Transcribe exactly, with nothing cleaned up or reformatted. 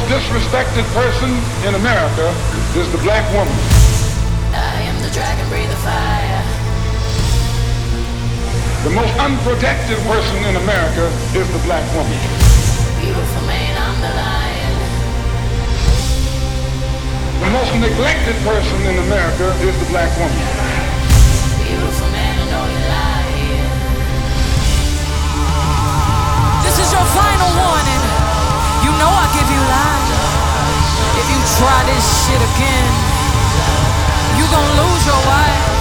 disrespected person in America is the black woman. I am the dragon, breathe the fire. The most unprotected person in America is the black woman. Beautiful man, I'm the lion. The most neglected person in America is the black woman. Beautiful man, I know you're lying. This is your final warning. You know I give you life. If you try this shit again, you gon' lose your wife.